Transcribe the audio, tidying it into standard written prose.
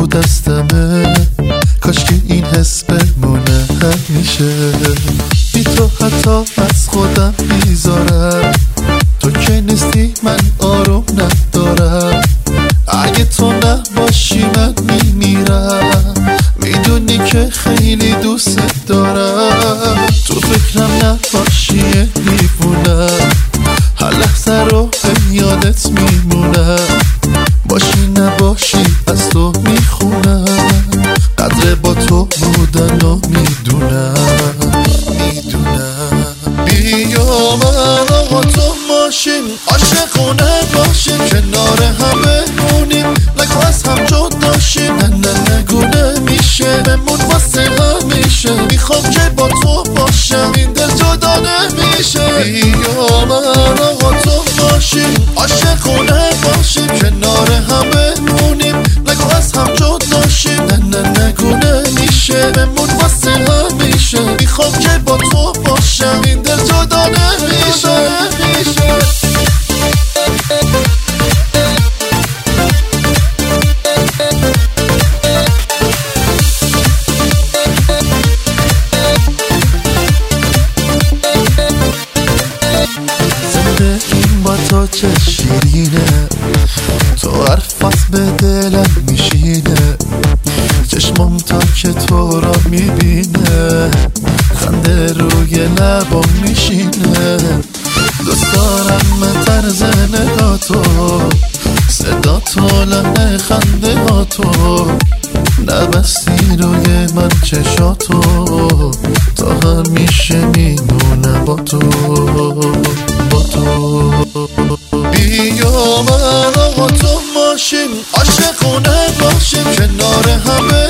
رو دستمه، کاش که این حس بمونه همیشه. بی تو حتی از خودم بیزارم، تو که نیستی من آروم ندارم. اگه تو نباشی من میمیرم، میدونی که خیلی دوست دارم. تو فکرم نباشی دیوونم، هر لحظه رو یادت میمونم. باشی نباشی از تو میخونم، قدر با تو بودن و میدونم. بیا من آقا تو ماشین، عاشقونه باشیم، کنار همه مونیم، نگو از هم جدا شیم. نه نگو نمیشه، بمون واسه همیشه. میخوام که با تو باشم، این دل جدا نمیشه. بیا من آقا تو ماشین، عاشقونه باشیم، کنار همه مونیم، نگو از هم جدا شیم. نه نگو نمیشه، بمون واسه همیشه. میخوام که با تو باشم، این دل جدا نمیشه. زندگیم با تو چه شیرینه، تو حرفات به دلم میشینه. چشمم تا که تو را میبینه، خنده روی لبم میشینه. دوست دارم طرز نگاتو، صدا تو، لحن خنده ها تو. نبستی روی من چشاتو، تا همیشه میمونم با تو. بیا من آقا تو ماشین، عاشقونه باشیم، کنار همه